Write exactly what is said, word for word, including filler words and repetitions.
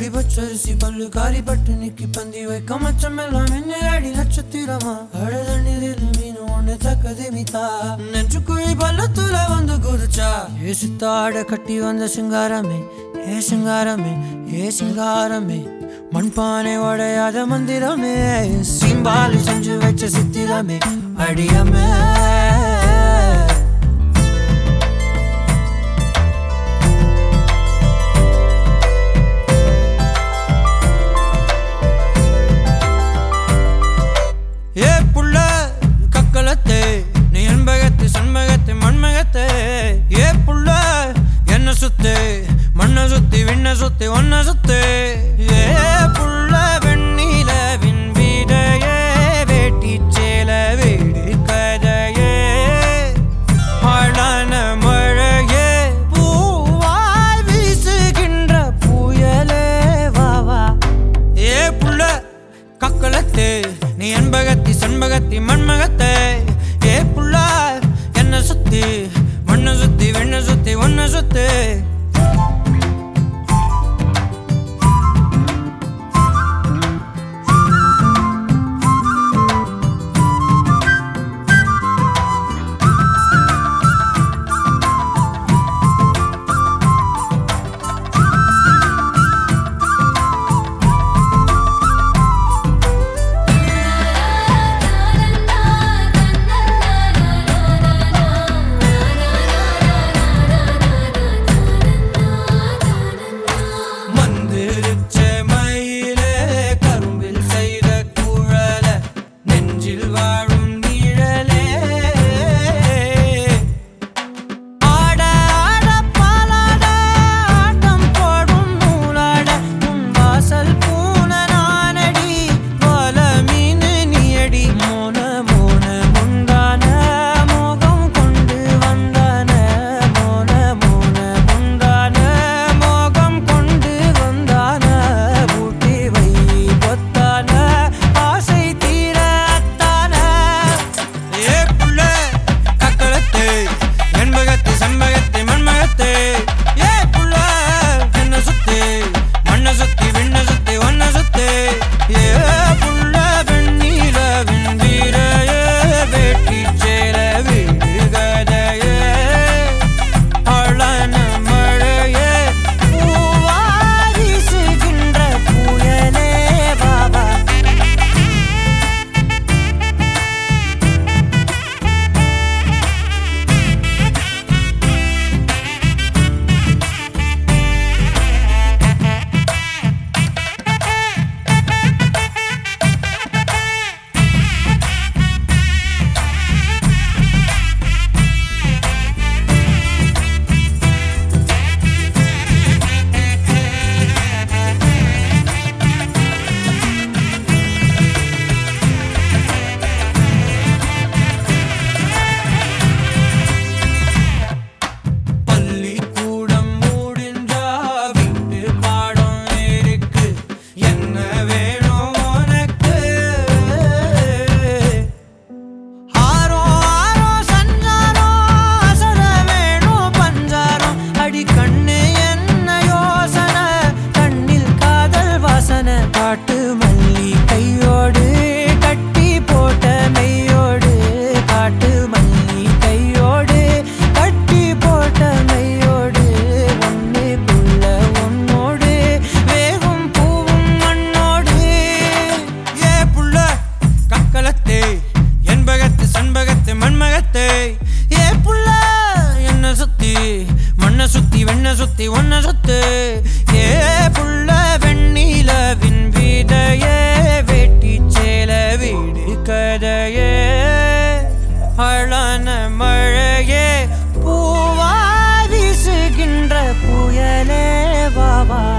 பச்சரிசி பல்லு காரி பட்டு நிக்கி பந்தி வைக்க மச்சம் எல்லாம் என்ன அடி நட்சத்திரமா அழதண்ணீரில் மீன் ஒண்ணு தக்கது மிதா நெஞ்சு குழி பள்ளத்துல வந்து குதிச்சா ஏ சித்தாட கட்டி வந்த சிங்காரமே ஏ சிங்காரமே ஏ சிங்காரமே மண்பானை உடையாத மந்திரமே சிம்பாலி செஞ்சு வச்ச சித்திரமே அடியமே ஏ புள்ள கக்கலத்தே நீ என்பகத்து சண்மகத்து மண்மகத்தே ஏ புள்ள என்ன சுத்து மண்ண சுத்தி விண்ண சுத்தி ஒன்ன சுத்து ஏ புள்ள வெண்ணில வின் வீடையே வேட்டி சேல வீடு கதையே ஆளான மழையே பூவாய் வீசுகின்ற புயலே வாவா ஏ புள்ள கக்கலத்தே நீ என்பகத்தி சண்பகத்தி மண்மகத்தை ஏ புள்ள என்ன சுத்தி மண்ண சுத்தி வெண்ண சுத்தி ஒன்ன சுத்து சுத்தி வெண்ண சுத்தி ஒன்ன சுத்து ஏ புள்ள வெண்ணில வின் வீடையே வேட்டி சேல வீடு கதையே அழான மழையே பூவா வீசுகின்ற புயலே வாவா